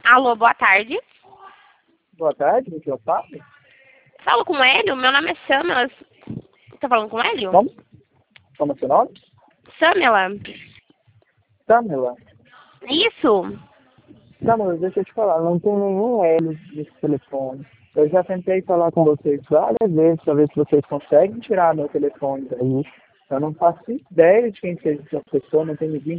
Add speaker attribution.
Speaker 1: Alô, boa tarde.
Speaker 2: Boa tarde, o que eu falo?
Speaker 1: Falo com o Hélio? Meu nome é Samela. Tá falando com o Hélio?
Speaker 2: Como? Como é seu nome?
Speaker 1: Samela.
Speaker 2: Samela.
Speaker 1: Isso.
Speaker 2: Samela, deixa eu te falar, não tem nenhum Hélio nesse telefone. Eu já tentei falar com vocês várias vezes para ver se vocês conseguem tirar meu telefone daí. Eu não faço ideia de quem seja essa pessoa, não tem ninguém